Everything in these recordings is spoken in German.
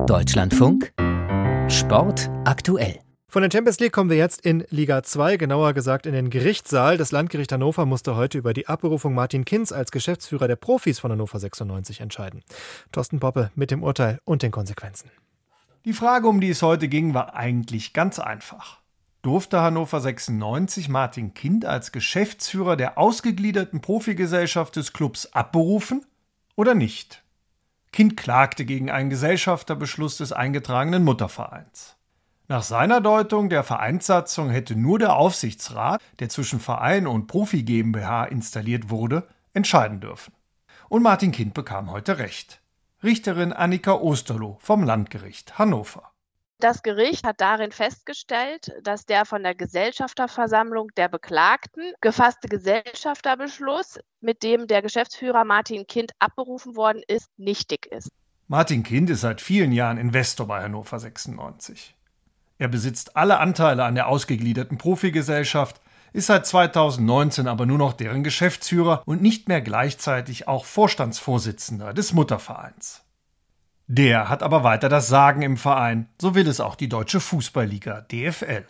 Deutschlandfunk Sport aktuell. Von der Champions League kommen wir jetzt in Liga 2, genauer gesagt in den Gerichtssaal. Das Landgericht Hannover musste heute über die Abberufung Martin Kinds als Geschäftsführer der Profis von Hannover 96 entscheiden. Thorsten Poppe mit dem Urteil und den Konsequenzen. Die Frage, um die es heute ging, war eigentlich ganz einfach. Durfte Hannover 96 Martin Kind als Geschäftsführer der ausgegliederten Profigesellschaft des Clubs abberufen oder nicht? Kind klagte gegen einen Gesellschafterbeschluss des eingetragenen Muttervereins. Nach seiner Deutung der Vereinssatzung hätte nur der Aufsichtsrat, der zwischen Verein und Profi GmbH installiert wurde, entscheiden dürfen. Und Martin Kind bekam heute Recht. Richterin Annika Osterloh vom Landgericht Hannover. Das Gericht hat darin festgestellt, dass der von der Gesellschafterversammlung der Beklagten gefasste Gesellschafterbeschluss, mit dem der Geschäftsführer Martin Kind abberufen worden ist, nichtig ist. Martin Kind ist seit vielen Jahren Investor bei Hannover 96. Er besitzt alle Anteile an der ausgegliederten Profigesellschaft, ist seit 2019 aber nur noch deren Geschäftsführer und nicht mehr gleichzeitig auch Vorstandsvorsitzender des Muttervereins. Der hat aber weiter das Sagen im Verein, so will es auch die Deutsche Fußballliga DFL.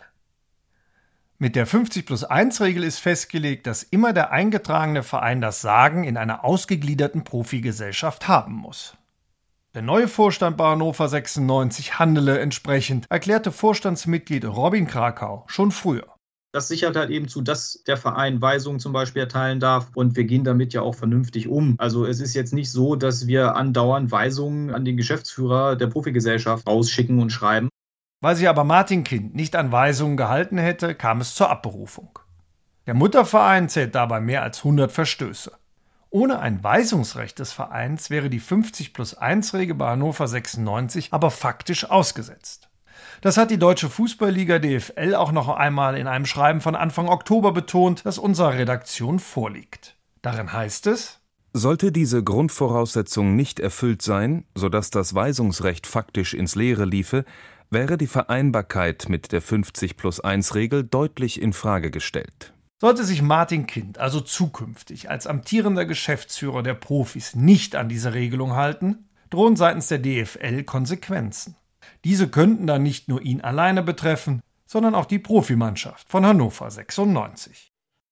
Mit der 50+1-Regel ist festgelegt, dass immer der eingetragene Verein das Sagen in einer ausgegliederten Profigesellschaft haben muss. Der neue Vorstand bei Hannover 96 handele entsprechend, erklärte Vorstandsmitglied Robin Krakau schon früher. Das sichert halt eben zu, dass der Verein Weisungen zum Beispiel erteilen darf und wir gehen damit ja auch vernünftig um. Also es ist jetzt nicht so, dass wir andauernd Weisungen an den Geschäftsführer der Profigesellschaft rausschicken und schreiben. Weil sich aber Martin Kind nicht an Weisungen gehalten hätte, kam es zur Abberufung. Der Mutterverein zählt dabei mehr als 100 Verstöße. Ohne ein Weisungsrecht des Vereins wäre die 50+1-Regel bei Hannover 96 aber faktisch ausgesetzt. Das hat die Deutsche Fußballliga DFL auch noch einmal in einem Schreiben von Anfang Oktober betont, das unserer Redaktion vorliegt. Darin heißt es: Sollte diese Grundvoraussetzung nicht erfüllt sein, sodass das Weisungsrecht faktisch ins Leere liefe, wäre die Vereinbarkeit mit der 50+1-Regel deutlich in Frage gestellt. Sollte sich Martin Kind also zukünftig als amtierender Geschäftsführer der Profis nicht an diese Regelung halten, drohen seitens der DFL Konsequenzen. Diese könnten dann nicht nur ihn alleine betreffen, sondern auch die Profimannschaft von Hannover 96.